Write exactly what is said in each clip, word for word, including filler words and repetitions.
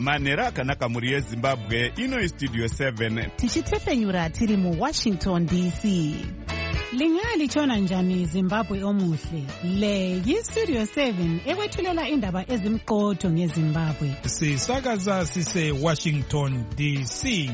manhero akanaka mhuri yezimbabwe. Ino studio seven tichitefenyura tiri muwashington D C. Lingalitshona njani Zimbabwe omuhle? Le yi-Studio seven ekwethulela indaba ezimqotho ngeZimbabwe. Sisakaza sise Washington D C.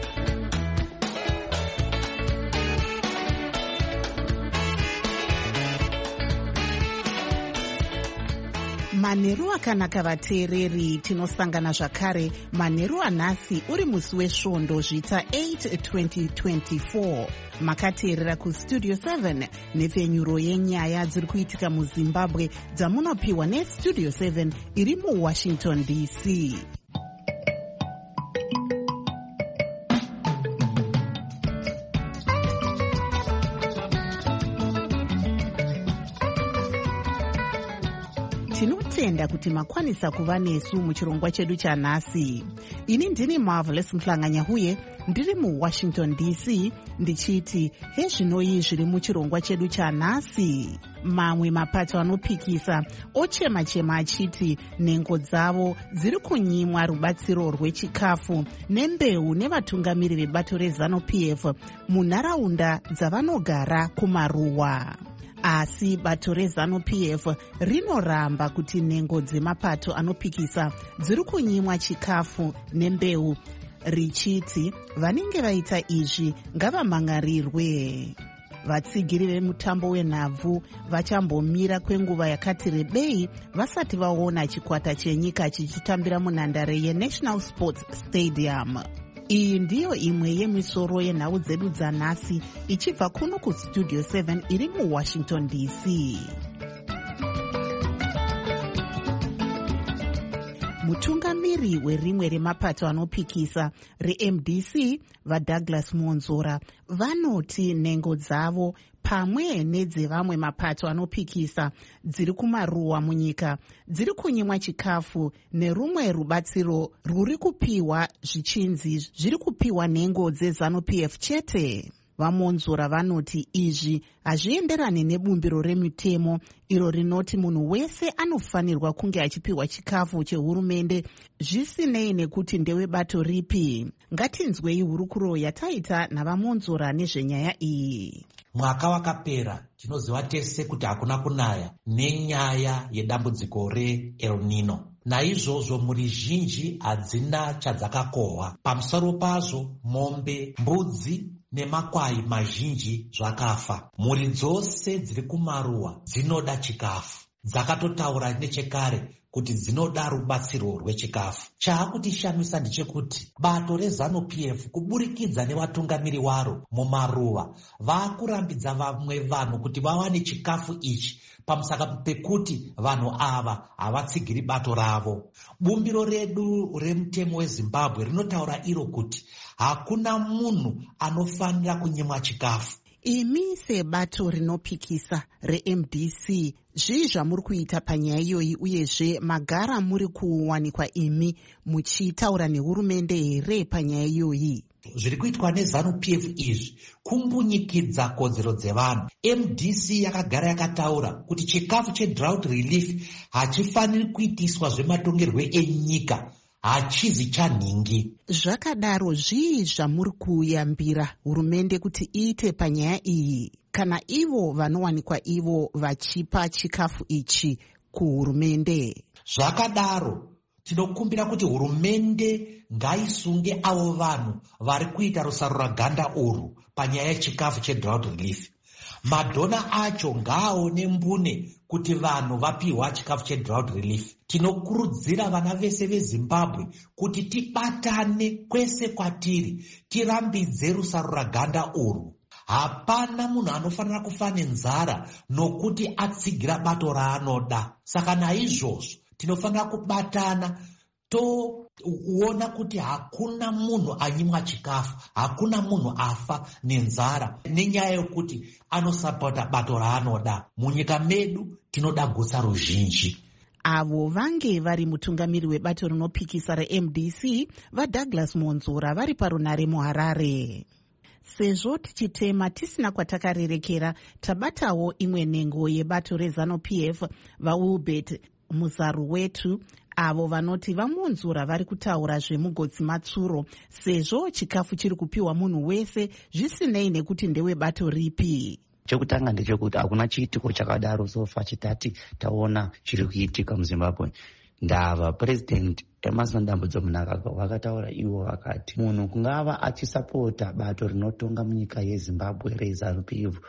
Manheru akanaka vateereri, tinosangana zvakare manheru anhasi uri musi wesvondo zvita eight twenty twenty-four. Makateerera kustudio seven nepfenyuro yenyaya dziri kuitika muZimbabwe dzamunopiwa nestudio seven iri muWashington D C. Tinotenda kuti makwanisa kuva nesu muchirongwa chedu chanhasi. Ini ndini Marvelous Mhlanganyahuye, ndiri muWashington D C, ndichiti hezvinoi zviri muchirongwa chedu chanhasi. Mamwe mapato anopikisa ochema-chema achiti nhengo dzavo dziri kunyimwa rubatsiro rwechikafu nembeu nevatungamiri vebato reZanu-P F munharaunda dzavanogara kumaruwa. Asi bato reZanu-P F rinoramba kuti nhengo dzemapato anopikisa dziri kunyimwa chikafu nembeu, richiti vanenge vaita izvi ngavamhangarirwe. Vatsigiri vemutambo wenhabvu vachambomira kwenguva yakati rebei vasati vaona chikwata chenyika chichitambira munhandare yeNational Sports Stadium. Iyi ndiyo imwe yemisoro yenhau dzedu dzanhasi ichibva kuno kustudio seven iri muWashington D C. Mutungamiri werimwe remapato anopikisa reM D C vaDouglas Monzora vanoti nhengo dzavo pamwe nedzevamwe mapato anopikisa dziri kumaruwa munyika dziri kunyimwa chikafu nerumwe rubatsiro rwuri kupiwa zvichinzi zviri kupiwa nhengo dzeZanu-P F chete. VaMonzora vanoti izvi hazvienderani nebumbiro remutemo iro rinoti munhu wese anofanirwa kunge achipiwa chikafu chehurumende zvisinei nekuti ndewebato ripi. Ngatinzwei hurukuro yataita navaMonzora nezvenyaya iyi. Mwaka wakapera tinoziva tese kuti hakuna kunaya nenyaya yedambudziko reEl Nino. Naizvozvo mhuri zhinji hadzina chadzakakohwa. Pamusoro pazvo mombe, mbudzi nemakwai mazhinji zvakafa. Mhuri dzose dziri kumaruwa dzinoda chikafu. Dzakatotaura nechekare kuti dzinoda rubatsiro rwechikafu. Chaakutishamisa ndechekuti bato reZanu-P F kuburikidza nevatungamiri waro mumaruwa vakurambidza vamwe vanhu kuti vawane chikafu ichi pamusaka pekuti vanhu ava havatsigiri bato ravo. Bumbiro redu remutemo weZimbabwe rinotaura iro kuti hakuna munhu anofanira kunyimwa chikafu. Imi sebato rinopikisa reM D C, zvii zvamuri kuita panyaya iyoyi uyezve magara muri kuwanikwa imi muchitaura nehurumende here panyaya iyoyi? Zviri kuitwa neZanu-P F izvi kumbunyikidza kodzero dzevanhu. M D C yakagara yakataura kuti chikafu chedrought relief hachifaniri kuitiswa zvematongerwe enyika, hachizi chanhingi. Zvakadaro zvii zvamuri kuyambira hurumende kuti iite panyaya iyi, kana ivo vanowanikwa ivo vachipa chikafu ichi kuhurumende? Zvakadaro tinokumbira kuti hurumende ngaisunge avo vanhu vari kuita rusarura ganda urwu panyaya yechikafu chedrought relief. Madhona acho ngaaone mbune kuti vanhu vapiwa chikafu chedrought relief. Tinokurudzira vana vese veZimbabwe kuti tibatane kwese kwatiri, tirambidze rusarura ganda urwu. Hapana munhu anofanira kufa nenzara nokuti atsigira bato raanoda. Saka naizvozvo tinofanira kubatana toona kuti hakuna munhu anyimwa chikafu, hakuna munhu afa nenzara nenyaya yokuti anosapota bato raanoda. Munyika medu tinoda gusa ruzhinji. Avo vange vari mutungamiri webato rinopikisa reM D C vaDouglas Monzora vari parunare muHarare. Sezvo tichitema tisina kwatakarerekera, tabatawo imwe nhengo yebato reZanu-P F vaWilbert Muzaru Wetu, avo vanoti vamonzura vari kutaura zvemugodzi matsuro sezvo chikafu chiri kupiwa munhu wese zvisinei nekuti ndewebato ripi. Chekutanga ndechekuti hakuna chiitiko chakadaro sofa chitati taona chiri kuitika muZimbabwe. Ndava President Emmerson Dambudzo Mnangagwa vakataura ivo vakati munhu kungava achisapota bato rinotonga munyika yeZimbabwe reZANU P F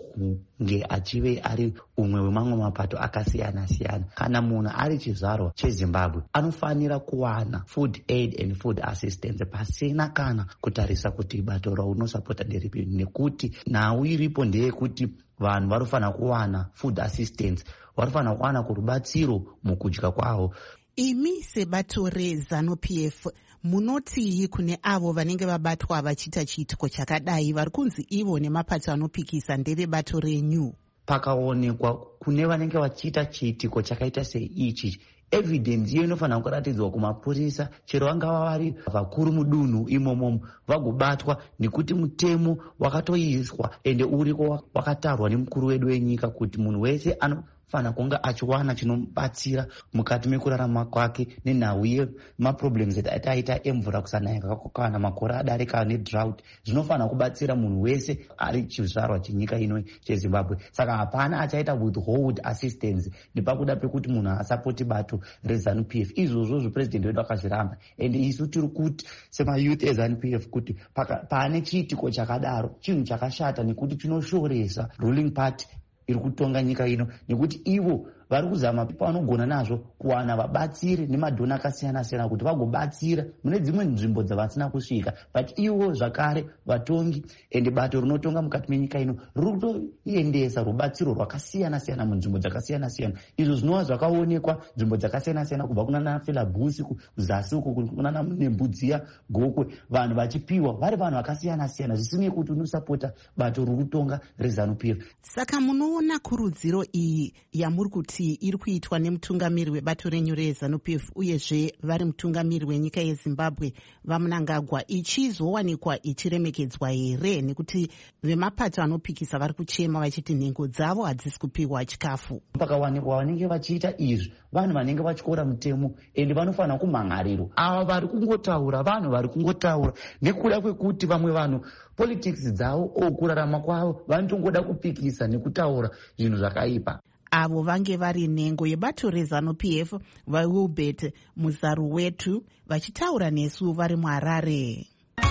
okunge achive ari umwe wemamwe mapato akasiyana siyana. Kana munhu ari chizvarwa cheZimbabwe anofanira kuwana food aid and food assistance pasina kana kutarisa kuti bato raunosapota nderipi, nekuti nhau iripo ndeyekuti vanhu varofana kuwana food assistance, varofana kuwana kurubatsiro mukudya kwavo. Imi sebato reZANU P F munotii kune avo vanenge vabatwa vachiita chiitiko chakadai vari kunzi ivo nemapato anopikisa ndevebato renyu? Pakaonekwa kune vanenge vachiita chiitiko chakaita seichi, evidence iyo inofanira kuratidzwa kumapurisa, chero vangava vari vakuru mudunhu imomo vagobatwa, nekuti mutemo wakatoiswa ende uriko wakatarwa nemukuru wedu wenyika kuti munhu wese anofana kunga achiwana chinobatsira mukati mekurarama kwake nenhau yemaproblems ataita emvura kusanaya kana makore adarika nedrought. Zvinofana kubatsira munhu wese ari chizvarwa chenyika ino cheZimbabwe. Saka hapana achaita withhold assistance nepakuda pekuti munhu asapoti bato reZANU P F. Izvozvo zvepresident wedu akazviramba, ende isu tiri kuti semayouth eZANU P F kuti pane chiitiko chakadaro chinhu chakashata, nekuti chinoshoresa ruling party iri kutonga nyika ino, nekuti ivo vari kuzama pavanogona nazvo kuwana vabatsiri nemadhona akasiyana siyana kuti vagobatsira mune dzimwe nzvimbo dzavasina kusvika, but ivo zvakare vatongi ende bato rinotonga mukati menyika ino riri kutoendesa rubatsiro rwakasiyana siyana munzvimbo dzakasiyana siyana. Izvo zvinova zvakaonekwa nzvimbo dzakasiyana siyana, kubva kunana Filabusi kuzasi uko kunana Nembudziya Gokwe, vanhu vachipiwa vari vanhu vakasiyana siyana zvisinei kuti unosapota bato riri kutonga reZANU P F. Saka munoona kurudziro iyi yamuri kuti iri kuitwa nemutungamiri webato renyu reZANU P F uyezve vari mutungamiri wenyika yeZimbabwe vaMnangagwa ichizowanikwa ichiremekedzwa here, nekuti vemapato anopikisa vari kuchema vachiti nhengo dzavo hadzisi kupiwa chikafu? Pakawanikwa vanenge vachiita izvi vanhu vanenge vachikora mutemo ende vanofanira kumhangariro. Ava vari kungotaura vanhu vari kungotaura nekuda kwekuti vamwe vanhu politics dzavo okurarama kwavo vanotongoda kupikisa nekutaura zvinhu zvakaipa. Avo vange vari nhengo yebato reZANU P F vaWilbert Muzaru Wetu vachitaura nesu vari muHarare.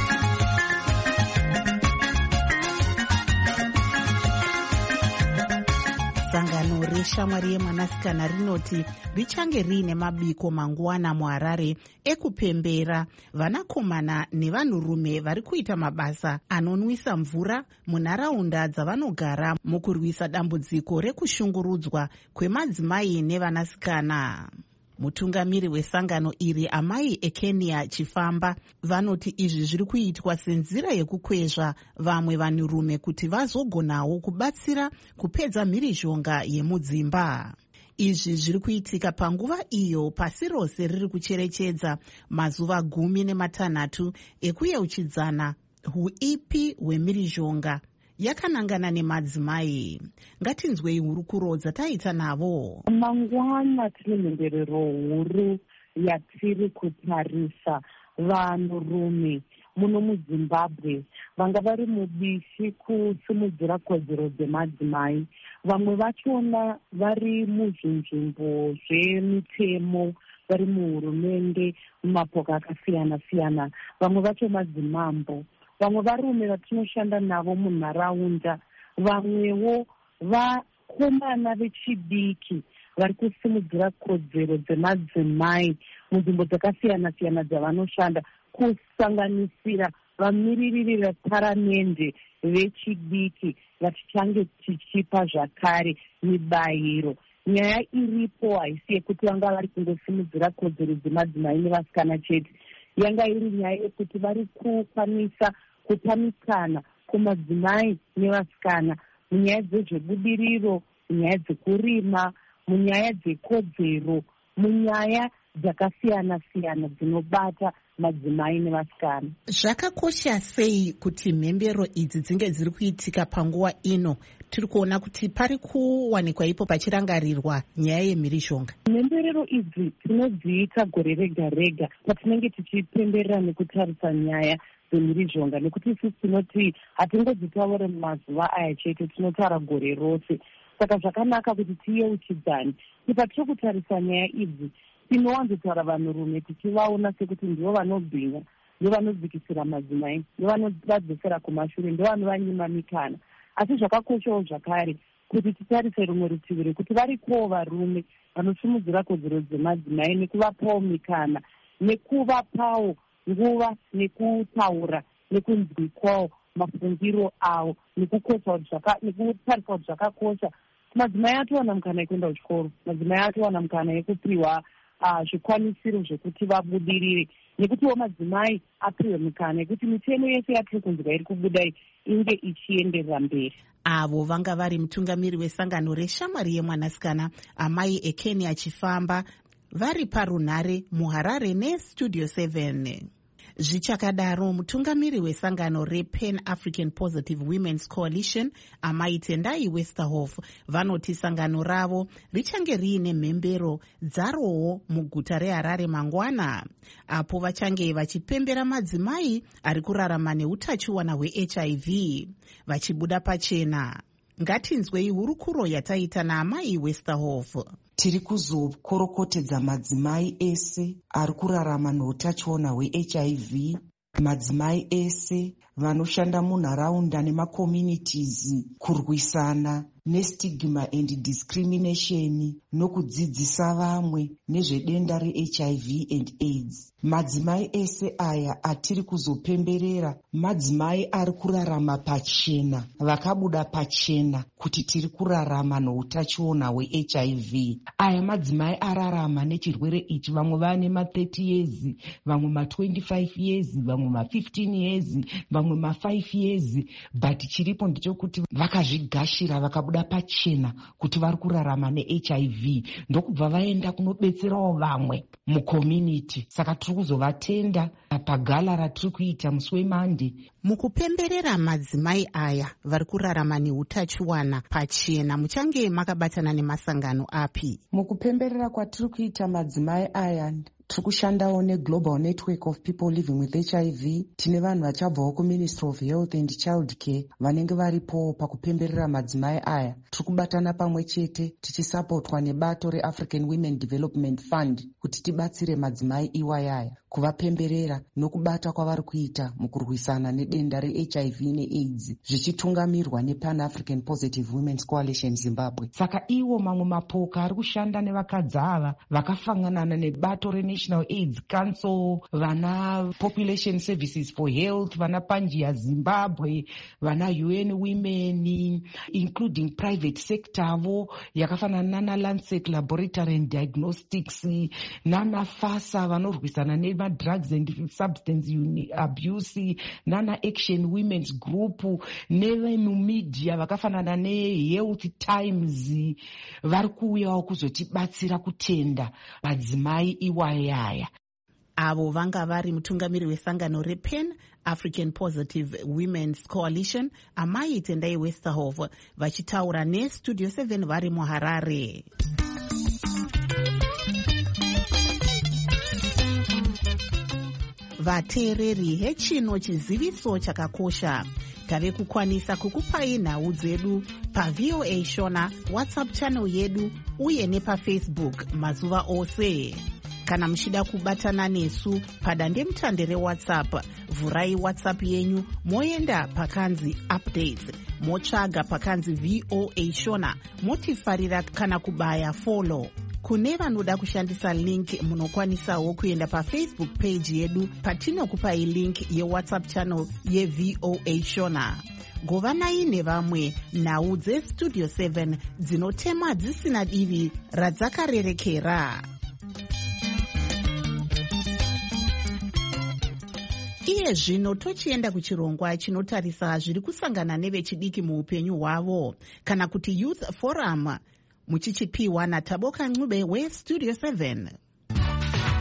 Sangano reshamwari yemwanasikana rinoti richange riine mabiko mangwana muHarare ekupembera vanakomana nevanhurume vari kuita mabasa anonwisa mvura munharaunda dzavanogara mukurwisa dambudziko rekushungurudzwa kwemadzimai nevanasikana. Mutungamiri wesangano iri Amai Ekenia Chifamba vanoti izvi zviri kuitwa senzira yekukwezva vamwe vanhurume kuti vazogonawo kubatsira kupedza mhirizhonga yemudzimba. Izvi zviri kuitika panguva iyo pasi rose riri kucherechedza mazuva gumi nematanhatu ekuyeuchidzana huipi hwemhirizhonga yakanangana nemadzimai. Ngatinzwei hurukuro dzataita navo. Mangwana tine mhenderero huru yatiri kutarisa vanhurume muno muZimbabwe vanga vari mubishi kusimudzira kodzero dzemadzimai. Vamwe vachona vari muzvinzvimbo zvemitemo, vari muhurumende, mumapoka akasiyana siyana. Vamwe vacho madzimambo, vamwe varume vatinoshanda navo munharaunda, vamwewo vakomana vechidiki vari kusimudzira kodzero dzemadzimai munzvimbo dzakasiyana siyana dzavanoshanda, kusanganisira vamiririri veparamende vechidiki vatichange tichipa zvakare mibayiro. Nyaya iripo haisi yekuti vanga vari kungosimudzira kodzero dzemadzimai nevasikana chete, yanga iri nyaya yekuti vari kukwanisa kupa mikana kumadzimai nevasikana munyaya dzezvebudiriro, munyaya dzekurima, munyaya dzekodzero, munyaya dzakasiyana-siyana dzinobata madzimai nevasikana. Zvakakosha sei kuti mhembero idzi dzinge dziri kuitika panguva ino? Tiri kuona kuti pari kuwanikwa ipo pachirangarirwa nyaya yemhirizhonga. Mhemberero idzi tinodziita gore rega rega patinenge tichipemberera nekutarisa nyaya dzemhirizhonga, nekuti isusu tinoti hatingodzitaura mumazuva aya chete, tinotaura gore rose. Saka zvakanaka kuti tiyeuchidzane kuti patiri kutarisa nyaya idzi tinowanzotaura vanhurume tichivaona sekuti ndivo vanobhinya, ndivo vanodzikisira madzimai, ndivo vanovadzosera kumashure, ndivo vanovanyima mikana. Asi zvakakoshawo zvakare kuti titarise rumwe rutivi rekuti varikowo varume vanosimudzira kodzero dzemadzimai nekuvapawo mikana, nekuvapawo nguva nekutaura nekunzwikwawo mafungiro avo, nekutarisa kuti zvakakosha. Madzimai atowana mukana yekuenda kuchikoro, madzimai atowana mukana yekupiwa zvikwanisiro zvekuti vabudirire, nekutiwo madzimai apiwe mukana yekuti mitemo yese yatiri kunzwa iri kubudai inge ichienderera mberi. Avo vanga vari mutungamiri wesangano reshamwari yemwanasikana amai ekeni achifamba vari parunhare muHarare neStudio seven. Zvichakadaro, mutungamiri wesangano rePan African Positive Women's Coalition amai Tendai Westerhoff vanoti sangano ravo richange riine mhembero dzarowo muguta reHarare mangwana, apo vachange vachipembera madzimai ari kurarama neutachiwana hweH I V vachibuda pachena. Ngatinzwei hurukuro yataita naamai Westerhoff. Tiri kuzokorokotedza madzimai ese ari kurarama neutachiona hweH I V, madzimai ese vanoshanda munharaunda nemakommunities kurwisana nestigma and discrimination nokudzidzisa vamwe nezvedenda reH I V and AIDS. Madzimai ese aya atiri kuzopemberera madzimai ari kurarama pachena, vakabuda pachena kuti tiri kurarama neutachiona hweH I V. Aya madzimai ararama nechirwere ichi, vamwe vane ma thirty years, vamwe ma twenty-five years, vamwe ma fifteen years, vamwe ma five years, but chiripo ndechekuti vakazvigashira vakabuda pachena kuti vari kurarama neH I V, ndokubva vaenda kunobetserawo vamwe mucommunity. Saka tiri kuzovatenda pagala ratiri kuita musi weMande. Mukupemberera madzimai aya vari kurarama neutachiwana pachena, muchange makabatana nemasangano api? Mukupemberera kwatiri kuita madzimai aya tiri kushandawo neGlobal Network of People Living with H I V. Tine vanhu vachabvawo kuMinistry of Health and Child Care vanenge varipo pakupemberera madzimai aya. Tiri kubatana pamwe chete tichisapotwa nebato reAfrican Women Development Fund kuti tibatsire madzimai iwayaya kuvapemberera nokubata kwavari kuita mukurwisana nedenda reH I V neAIDS, zvichitungamirwa nePan African Positive Women's Coalition Zimbabwe. Saka iwo mamwe mapoka ari kushanda nevakadzi ava vakafanganana nebato reNational AIDS Council, vana Population Services for Health, vana Panjia Zimbabwe, vana U N Women, including private sector vo yakafanana na Lancet Laboratory and Diagnostics, nana FASA vanorwisana nema drugs and substance abuse, nana Action Women's Group, nevemu media vakafanana ne Health Times vari kuuyawo kuzotibatsira kutenda madzimai iwayaya. Avo vanga vari mutungamiri wesangano rePan African Positive Women's Coalition amai Tendai Westerhoff vachitaura neStudio seven vari muHarare. Vateereri, hechino chiziviso chakakosha. Tave kukwanisa kukupai nhau dzedu paV O A Shona WhatsApp channel yedu uye nepaFacebook mazuva ose. Kana muchida kubatana nesu padande mutande reWhatsApp, vhurai WhatsApp yenyu moenda pakanzi updates, motsvaga pakanzi V O A Shona, motifarira kana kubaya follow. Kune vanoda kushandisa link munokwanisawo kuenda paFacebook page yedu patinokupai link yeWhatsApp channel yeV O A Shona. Govanai nevamwe nhau dzeStudio seven dzinotema dzisina divi radzakarerekera. Iye zvino tochienda kuchirongwa chinotarisa zviri kusangana nevechidiki muupenyu hwavo, kana kuti Youth Forum, muchichipiwa naTaboka Ncube weStudio seven.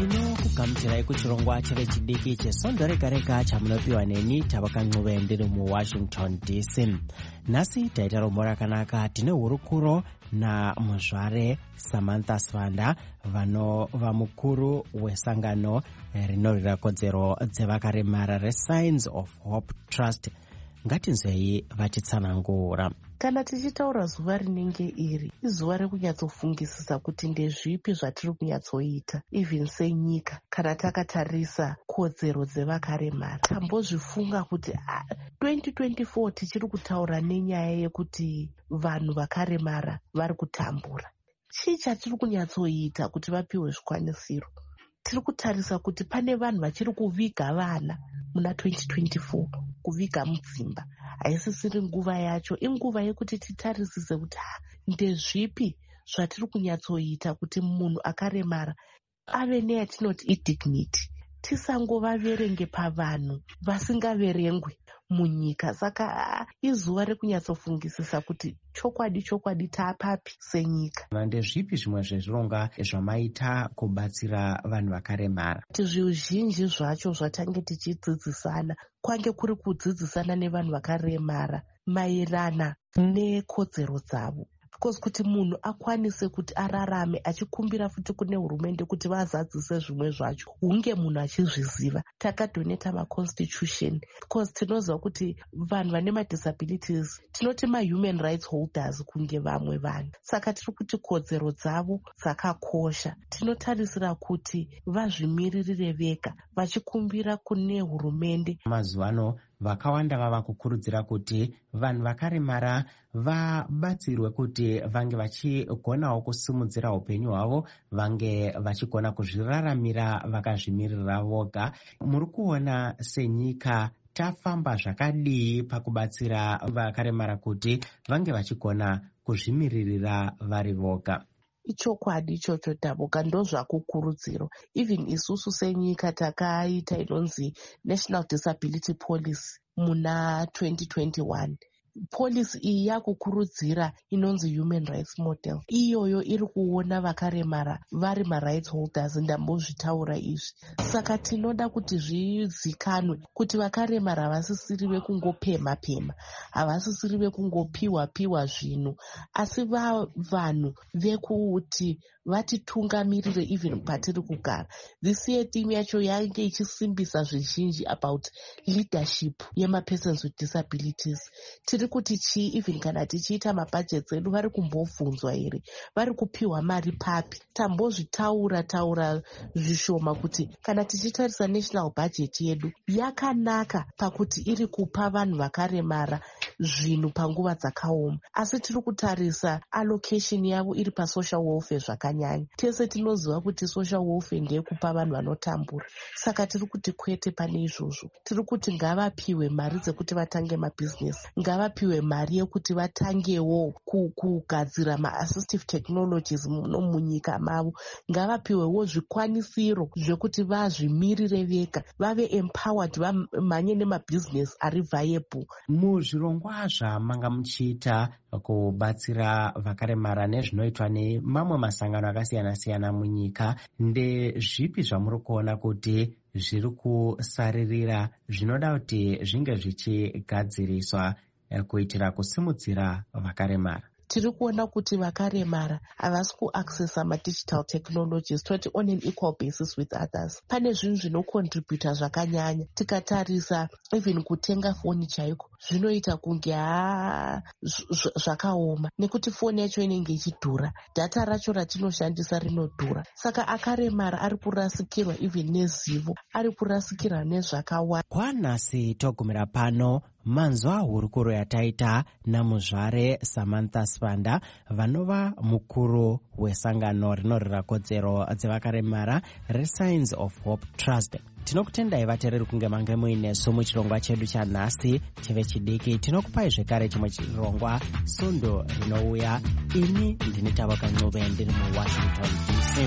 tinokugamuchirai kuchirongwa chevechidiki chesondo rega rega chamunopiwa neni Tabaka Ncube ndiri muwashington D C. Nhasi taita rombo rakanaka. Tine hurukuro naMuzvare Samantha Swanda vanova mukuru wesangano rinorwira kodzero dzevakaremara reSigns of Hope Trust. Ngatinzwei vachitsanangura. Kana tichitaura zuva rinenge iri izuva rekunyatsofungisisa kuti ndezvipi zvatiri kunyatsoita even senyika kana takatarisa kodzero dzevakaremara. Tambozvifunga kuti twenty twenty-four tichiri kutaura nenyaya yekuti vanhu vakaremara vari kutambura. Chii chatiri kunyatsoita kuti vapiwe zvikwanisiro? Tiri kutarisa kuti pane vanhu vachiri kuviga vana muna twenty twenty-four, kuviga mudzimba. Haisisiri nguva yacho, inguva yekuti titarisise kuti ndezvipi zvatiri kunyatsoita kuti munhu akaremara ave neyatinoti idignity. Tisangovaverenge pavanhu vasingaverengwi munyika. Saka izuva rekunyatsofungisisa kuti chokwadi chokwadi taapapi senyika. Ndezvipi zvimwe zvezvironga zvamaita kubatsira vanhu vakaremara? Zvizhinji zvacho zvatange tichidzidzisana kwange kuri kudzidzisana nevanhu vakaremara maerana nekodzero dzavo. Because kuti munhu akwanise kuti ararame achikumbira futi kune hurumende kuti vazadzise zvimwe zvacho hunge munhu achizviziva. Takadoneta maconstitution because tinoziva kuti vanhu vane madisabilities tinoti mahuman rights holders kunge vamwe vanhu. Saka tiri kuti kodzero dzavo dzakakosha. Tinotarisira kuti vazvimiririre vega vachikumbira kune hurumende. Mazuvano vakawanda vava kukurudzira kuti vanhu vakaremara vabatsirwe kuti vange vachigonawo kusimudzira upenyu hwavo, vange vachigona kuzviraramira vakazvimirira voga. Muri kuona senyika tafamba zvakadii pakubatsira vakaremara kuti vange vachigona kuzvimiririra vari voga? Ichokwadi ichocho Taboka, ndozvakukurudziro. Even isusu senyika takaita inonzi National Disability Policy muna twenty twenty-one. Policy iyi yakukurudzira inonzi Human Rights Model. Iyoyo iri kuona vakaremara vari ma-rights holders, ndambozvitaura izvi. Saka tinoda kuti zvizikanwe kuti vakaremara havasisiriwe kungopema-pema, havasisiriwe kungopiwa-piwa zvinhu, asi vanhu vekuti vatitungamirire even patiri kugara. This year theme yacho yange ichisimbisa zvizhinji about leadership yema-persons with disabilities. Tiri kuti chii even kana tichiita mabudgets edu vari kumbobvunzwa here, vari kupiwa mari papi? Tambozvitaura taura zvishoma kuti kana tichitarisa national budget yedu yakanaka pakuti iri kupa vanhu vakaremara zvinhu panguva dzakaoma, asi tiri kutarisa allocation yavo iri pasocial welfare zvakanyanya. Tese tinoziva kuti social welfare ndeyekupa vanhu vanotambura. Saka tiri kuti kwete pane izvozvo. Tiri kuti ngavapiwe mari dzekuti vatange mabhizinesi, ngavapiwe mari yekuti vatangewo kugadzira ma-assistive technologies munyika mavo, ngavapiwewo zvikwanisiro zvekuti vazvimirire vega, vave empowered, vamhanye nemabhizinesi ari viable. Muzvirongwa zvamanga muchiita kubatsira vakaremara nezvinoitwa nemamwe masangano akasiyana-siyana munyika, ndezvipi zvamuri kuona kuti zviri kusaririra zvinoda kuti zvinge zvichigadziriswa kuitira kusimudzira vakaremara? Tiri kuona kuti vakaremara havasi kuaccessa madigital technologies toti on an equal basis with others. Pane zvinhu zvinocontributa zvakanyanya. Tikatarisa even kutenga foni chaiko zvinoita kunge ha zvakaoma, nekuti foni yacho inenge ichidhura, data racho ratinoshandisa rinodhura. Saka akaremara ari kurasikirwa even nezivo, ari kurasikirwa nezvakawanda. Kwanhasi togumira pano manzwa hurukuro yataita naMuzvare Samantha Swanda vanova mukuru wesangano rinorwira kodzero dzevakaremara reSigns of Hope Trust. Tinokutendai vateereri kunge mange muinesu muchirongwa chedu chanhasi chevechidiki. Tinokupai zvekare chimwe chirongwa sondo rinouya. Ini ndini Tabaka Ncube ndiri muWashington D C.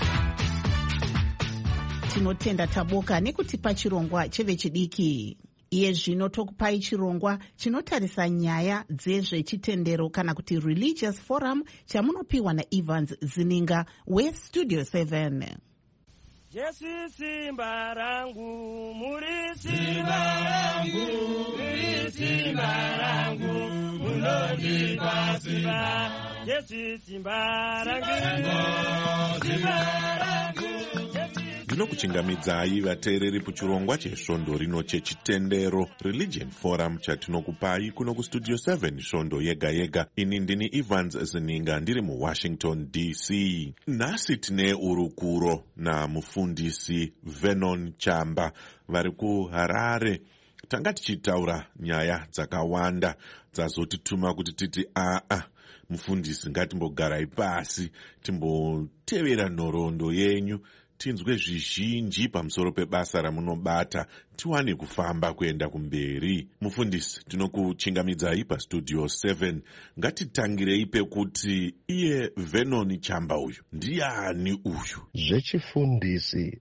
Tinotenda Taboka nekutipa chirongwa chevechidiki. iye zvino tokupai chirongwa chinotarisa nyaya dzezvechitendero kana kuti religious forum chamunopiwa naEvans Zininga westudio seven. Yesu simba rangu, muri simba rangu, muri simba rangu, munondipa simba. Yesu simba rangu, simba rangu. Ndinokuchingamidzai vateereri kuchirongwa chesvondo rino chechitendero Religion Forum chatinokupai kuno kustudio seven svondo yega yega. Ini ndini Evans Zininga ndiri muWashington D C. Nhasi tine urukuro namufundisi Vernon Chamba vari kuHarare. Tanga tichitaura nyaya dzakawanda dzazotituma kuti titi aa mufundisi ngatimbogarai pasi timbotevera nhoroondo yenyu tinzwe zvizhinji pamusoro pebasa ramunobata tiwane kufamba kuenda kumberi. Mufundisi, tinokuchingamidzai pastudio seven. Ngatitangirei pekuti iye Vernon Chamba uyu ndiani uyu? Zvechifundisi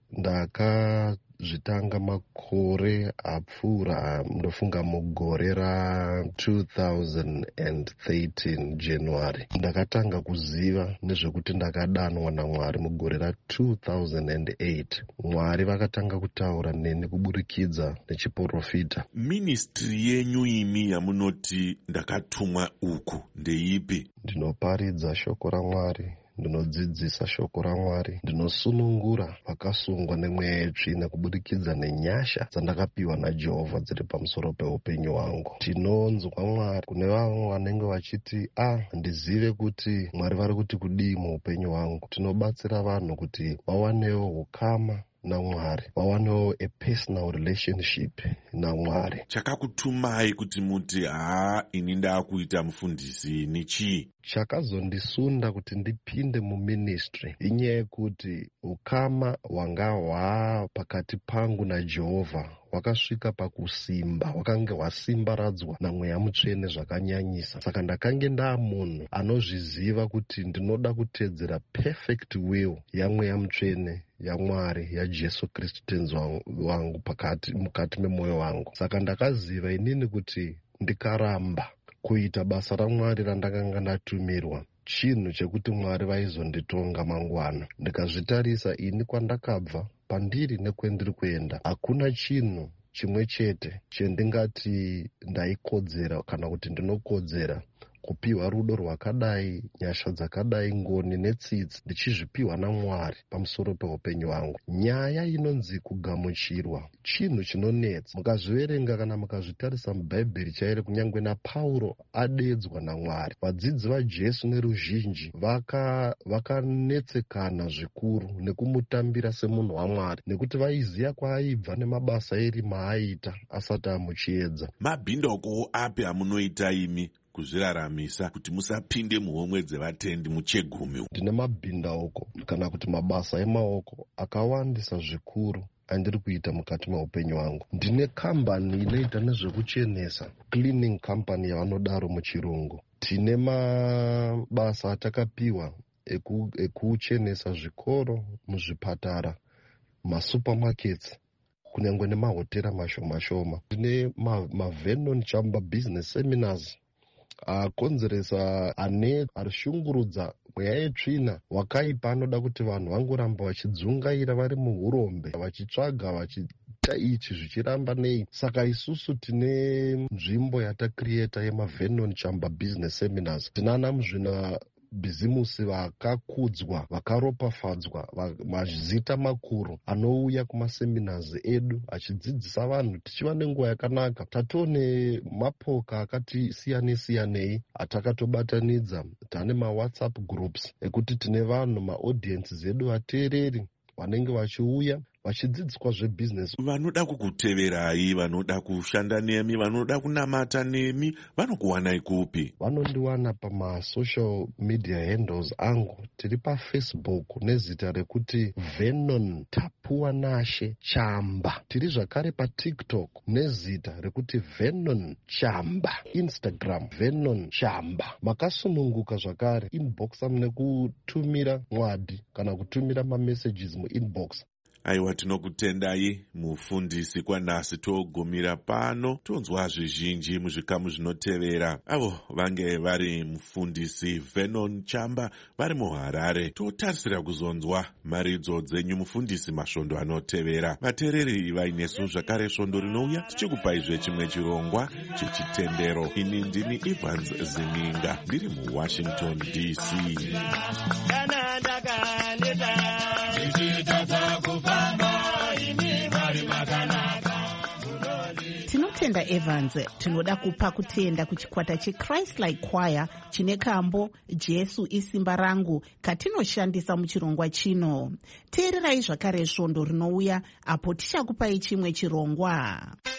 ndaka zvitanga makore apfuura ndofunga mugore ra two thousand thirteen January. Ndakatanga kuziva nezvekuti ndakadanwa naMwari mugore ra two thousand eight. Mwari vakatanga kutaura neni kuburikidza nechiprofita. Ministry yenyu imi yamunoti ndakatumwa uku ndeipi? Ndinoparidza shoko raMwari, ndinodzidzisa shoko raMwari, ndinosunungura vakasungwa nemweya yetsvina kubudikidza nenyasha dzandakapiwa naJehovha dziri pamusoro peupenyu hwangu. Tinonzwa Mwari kune vamwe vanenge vachiti a ndizive kuti Mwari vari kuti kudii muupenyu hwangu. Tinobatsira vanhu kuti vawanewo ukama naMwari, vawanewo a personal relationship naMwari. Chakakutumai kuti muti haa ini ndakuita mufundisi ni chii? Chakazondisunda kuti ndipinde muministry inyaya yekuti ukama hwanga hwa pakati pangu naJehovha wakasvika pakusimba, wakange hwasimbaradzwa namweya mutsvene zvakanyanyisa. Saka ndakange ndaa munhu anozviziva kuti ndinoda kutedzera perfect will yamweya mutsvene yaMwari yaJesu Kristu tenzi wangu pakati mukati memwoyo wangu. Saka ndakaziva inini kuti ndikaramba kuita basa raMwari randakanga ndatumirwa, chinhu chekuti Mwari vaizonditonga mangwana. Ndikazvitarisa ini kwandakabva, pandiri nekwendiri kuenda, hakuna chinhu chimwe chete chendingati ndaikodzera kana kuti ndinokodzera kupiwa rudo rwakadai, nyasha dzakadai, ngoni netsitsi ndichizvipiwa naMwari pamusoro peupenyu hwangu. Nyaya inonzi kugamuchirwa chinhu chinonetsa. Mukazviverenga kana mukazvitarisa mubhaibheri chaire, kunyange naPauro adedzwa naMwari. Vadzidzi vaJesu neruzhinji vakanetsekana vaka zvikuru nekumutambira semunhu waMwari, nekuti vaiziva kwaaibva nemabasa eri maaita asati amuchiedza. Mabhindauko api amunoita imi kuzviraramisa kuti musapinde muhomwe dzevatendi muchegumi? Ndine mabhindauko kana kuti mabasa emaoko akawandisa zvikuru andiri kuita mukati meupenyu hwangu. Ndine kambani inoita nezvekuchenesa, cleaning company yavanodaro muchirungu. Tine mabasa atakapiwa ekuchenesa zvikoro, muzvipatara, masupermarkets, kunyange nemahotera mashoma shoma. Ndine maVernon Chamba business seminars akonzeresa ane arishungurudza mweya yetsvina wakaipa anoda kuti vanhu vangoramba vachidzungaira vari muurombe vachitsvaga vachiita ichi zvichiramba nei. Saka isusu tine nzvimbo yatakrieta yemaVernon Chamba business seminars. Tinana muzvina bhizimusi vakakudzwa, vakaropafadzwa, mazita makuru anouya kumaseminazi edu achidzidzisa vanhu, tichiva nenguva yakanaka. Tatone mapoka akati siyane siyanei atakatobatanidza. Tane mawhatsapp groups ekuti tine vanhu maaudiences edu vateereri vanenge vachiuya vachidzidziswa zvebusiness. Vanoda kukuteverai, vanoda kushanda nemi, vanoda kunamata nemi, vanokuwanai kupi? Vanondiwana pamasocial media handles angu. Tiri paFacebook nezita rekuti Vernon Tapuwa Nashe Chamba. Tiri zvakare paTikTok nezita rekuti Vernon Chamba. Instagram Vernon Chamba. Makasununguka zvakare inbox amune kutumira mwadi kana kutumira mamessages muinbox. aiwa tinokutendai mufundisi kwanhasi togumira pano tonzwa zvizhinji muzvikamu zvinotevera. Avo vange vari mufundisi Vernon Chamba vari muHarare. Totarisira kuzonzwa maridzo dzenyu mufundisi masvondo anotevera. Vateereri vainesu zvakare svondo rinouya tichikupaizve chimwe chirongwa chechitendero. Ini ndini Evans Zininga ndiri muWashington D C. Tinotenda Evans. Tinoda kupa kutenda kuchikwata cheChrist-like Choir chine kambo Jesu isimba rangu katinoshandisa muchirongwa chino. Teererai zvakare svondo rinouya apo tichakupai chimwe chirongwa.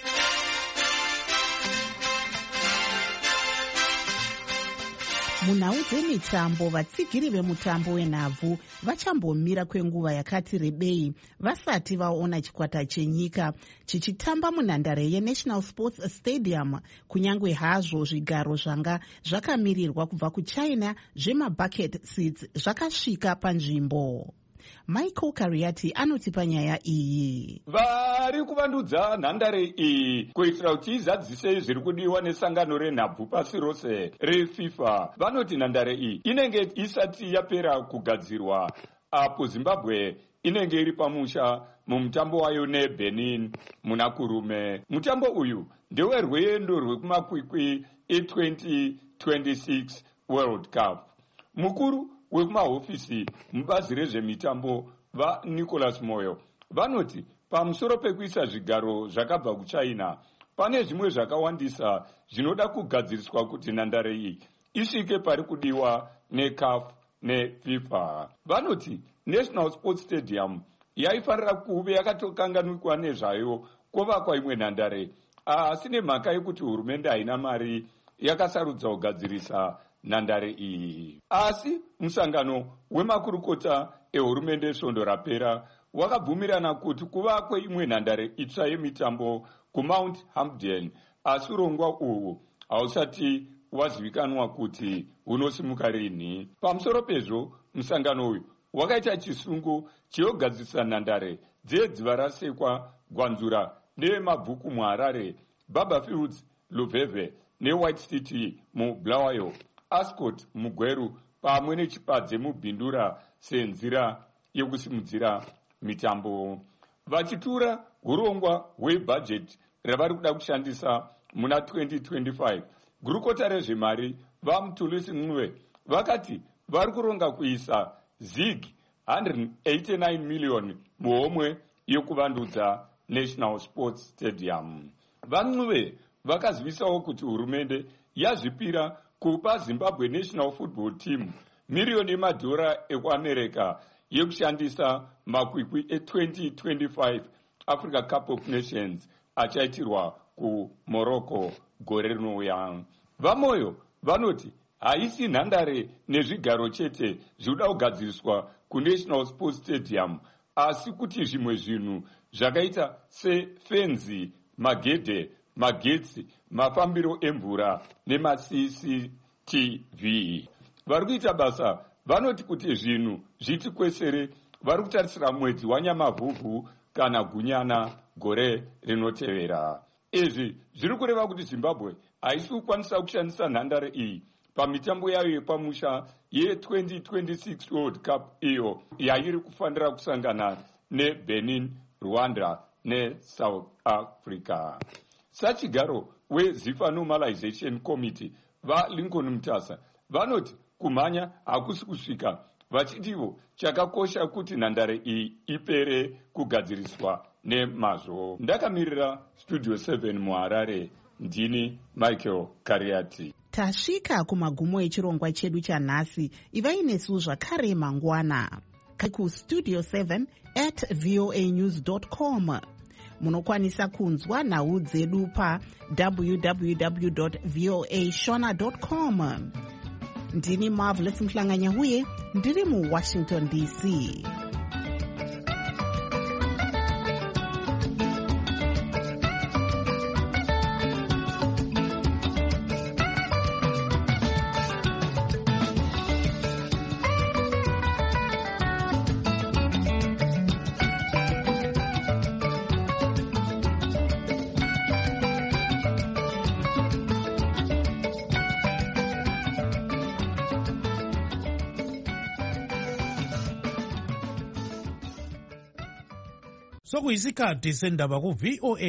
Munhau dzemitambo, vatsigiri vemutambo wenhabvu vachambomira kwenguva yakati rebei vasati vaona chikwata chenyika chichitamba munhandare yeNational Sports Stadium, kunyange hazvo zvigaro zvanga zvakamirirwa kubva kuChina zvemabucket seats zvakasvika panzvimbo. Michael Kariati anotipa nyaya iyi. Vari kuvandudza nhandare iyi kuitira kuti izadzise zviri kudiwa nesangano renhabvu pasi rose reFIFA. Vanoti nhandare iyi inenge isati yapera kugadzirwa apo Zimbabwe inenge iri pamusha mumutambo wayo neBenin muna kurume. Mutambo uyu ndewe rwendo rwekumakwikwi e-twenty twenty-six World Cup. Mukuru wekumahofisi mubazi rezvemitambo vaNicholas Moyo vanoti pamusoro pekuisa zvigaro zvakabva kuChina pane zvimwe zvakawandisa zvinoda kugadziriswa kuti nhandare iyi isvike pari kudiwa neCAF neFIFA. Vanoti National Sports Stadium yaifanira kuve yakatokanganwikwa nezvayo kovakwa imwe nhandare, asi nemhaka yekuti hurumende haina mari yakasarudza kugadzirisa nhandare iyi. Asi musangano wemakurukota ehurumende svondo rapera wakabvumirana kuti kuvakwe imwe nhandare itsva yemitambo kuMount Hampden, asi urongwa uhwu hausati wazivikanwa kuti hunosimuka rini. Pamusoro pezvo, musangano uyu wakaita chisungo cheyogadzirisa nhandare dzedziva rasekwa Gwanzura nemabvuku muHarare, Baba Fields Luveve neWhite City muBulawayo, Ascot muGweru pamwe neChipadze muBhindura senzira yekusimudzira mitambo. Vachitura urongwa hwebhajeti ravari kuda kushandisa muna twenty twenty-five, gurukota rezvemari vaMthulisi Ncube vakati vari kuronga kuisa zig one hundred eighty-nine million muhomwe yekuvandudza National Sports Stadium. VaNcube vakazivisawo kuti hurumende yazvipira kupa Zimbabwe National Football Team miriyoni yemadhora ekuAmerica yekushandisa makwikwi e-twenty twenty-five Africa Cup of Nations achaitirwa kuMorocco gore rinouya. VaMoyo vanoti haisi nhandare nezvigaro chete zvinoda kugadziriswa kuNational Sports Stadium, asi kuti zvimwe zvinhu zvakaita sefenzi, magedhe, magetsi, mafambiro emvura nemaC C T V. Vari kuita basa vanoti kuti zvinhu zviti kwesere vari kutarisira mwedzi waNyamavhuvhu kana Gunyana gore rinotevera. Izvi zviri kureva kuti Zimbabwe haisi kukwanisa kushandisa nhandare iyi pamitambo yayo yepamusha ye-twenty twenty-six World Cup iyo yairi kufanira kusangana neBenin, Rwanda neSouth Africa. Sachigaro weZIFA Normalization Committee vaLincoln Mutasa vanoti kumhanya hakusi kusvika, vachitivo chakakosha kuti nhandare iyi ipere kugadziriswa nemazvo. Ndakamirira Studio seven muHarare, ndini Michael Kariati. Tasvika kumagumo echirongwa chedu chanhasi. Ivai nesu zvakare mangwana kustudio seven at voa news dot com. Munokwanisa kunzwa nhau dzedu pa w w w dot voa shona dot com. Ndini Marvelous Mhlanganyahuye, ndiri muWashington D C. sokuyisikhathi sendaba ku-V O A